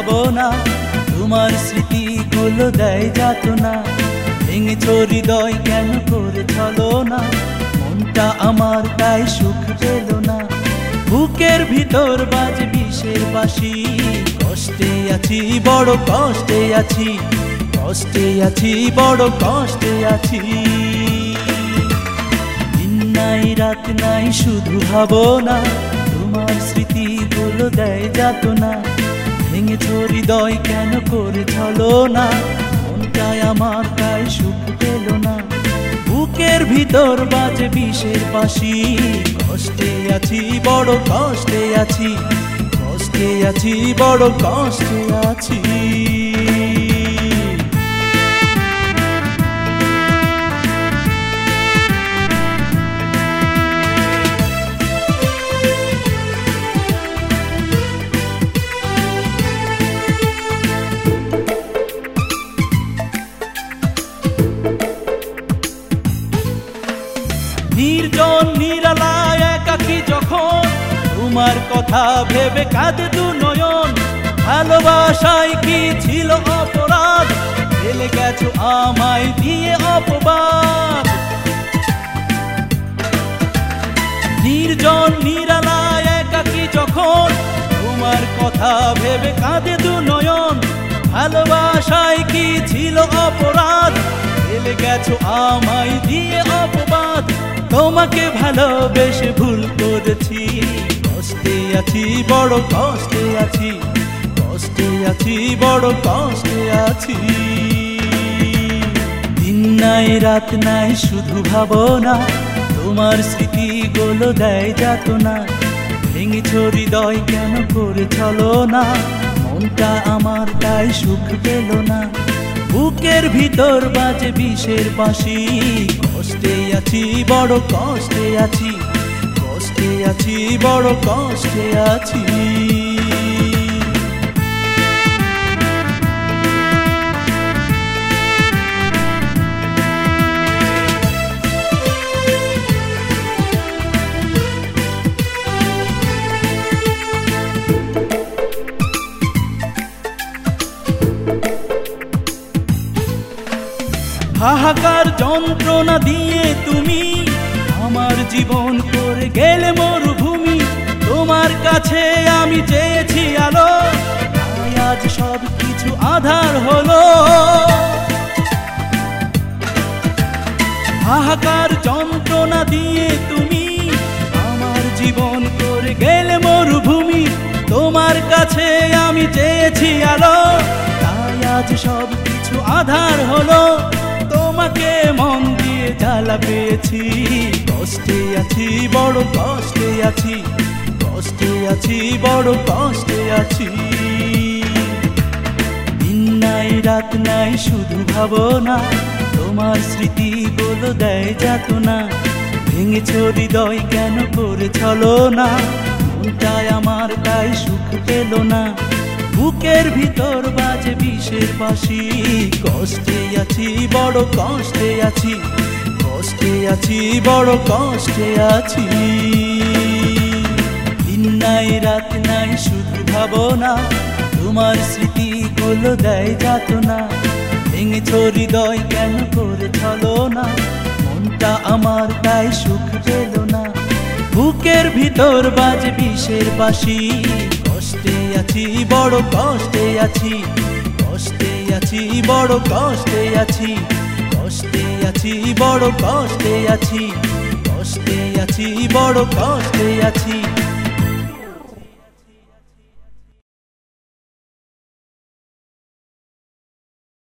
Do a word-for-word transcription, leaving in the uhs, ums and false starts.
ভাবনা, তোমার স্মৃতিগুলো দেয় যাতনা। ভেঙেছ হৃদয় কেন করে ছলনা, মনটা আমার তাই সুখ পেল না। বুকের ভিতর বাজে বিষের বাঁশি, কষ্টে আছি বড় কষ্টে আছি, কষ্টে আছি বড় কষ্টে আছি। দিন নাই রাত নাই শুধু ভাবনা, তোমার স্মৃতিগুলো দেয় যাতনা। ভেঙেছ হৃদয় কেন করে ছলনা, মনটাই আমার তাই সুখ পেল না। বুকের ভিতর বাজে বিষের বাঁশি, কষ্টে আছি বড় কষ্টে আছি, কষ্টে আছি বড় কষ্টে আছি। নির্জন নিরালায় একাকী যখন, তোমার কথা ভেবে কাঁদে দু নয়ন। ভালোবাসায় কি ছিল অপরাধ, ফেলে গেছো আমায় দিয়ে অপবাদ। নির্জন নিরালায় একাকী যখন, তোমার কথা ভেবে কাঁদে দু নয়ন। ভালোবাসায় কি ছিল অপরাধ, ফেলে গেছো আমায় দিয়ে অপবাদ। তোমাকে ভালোবেসে ভুল করেছি, কষ্টে আছি বড় কষ্টে আছি, কষ্টে আছি বড় কষ্টে আছি। দিন নাই রাত নাই শুধু ভাবনা, তোমার স্মৃতিগুলো দেয় যাতনা। ভেঙেছ হৃদয় কেন করে ছলনা, মনটা আমার তাই সুখ পেল না। বুকের ভিতর বাজে বিষের বাঁশি, কষ্টে আছি বড় কষ্টে আছি, কষ্টে আছি বড় কষ্টে আছি। হাহাকার যন্ত্রণা দিয়ে তুমি আমার জীবন করে গেলে মরুভূমি। তোমার কাছে আমি চেয়েছি আলো, তাই আজ সব কিছু আধার হলো। হাহাকার যন্ত্রণা দিয়ে তুমি আমার জীবন করে গেলে মরুভূমি। তোমার কাছে আমি চেয়েছি আলো, তাই আজ সব কিছু আধার হলো। তোমাকে মন দিয়ে জ্বালা পেয়েছি, কষ্টে আছি বড় কষ্টে আছি, কষ্টে আছি বড় কষ্টে আছি। দিন নাই রাত নাই শুধু ভাবনা, তোমার স্মৃতিগুলো দেয় যাতনা। ভেঙেছ হৃদয় কেন করে ছলনা, মনটাই আমার তাই সুখ পেল না। বুকের ভিতর বাজে বিষের বাঁশি, কষ্টে আছি বড় কষ্টে আছি, কষ্টে আছি বড় কষ্টে আছি। দিন নাই রাত নাই শুধু ভাবনা, তোমার স্মৃতিগুলো দেয় যাতনা। ভেঙেছ হৃদয় কেন করে ছলনা, মনটা আমার তাই সুখ পেল না। বুকের ভিতর বাজে বিষের বাঁশি, কষ্টে আছি বড় কষ্টে আছি, কষ্টে আছি বড় কষ্টে আছি, কষ্টে আছি বড় কষ্টে আছি, কষ্টে আছি বড় কষ্টে আছি।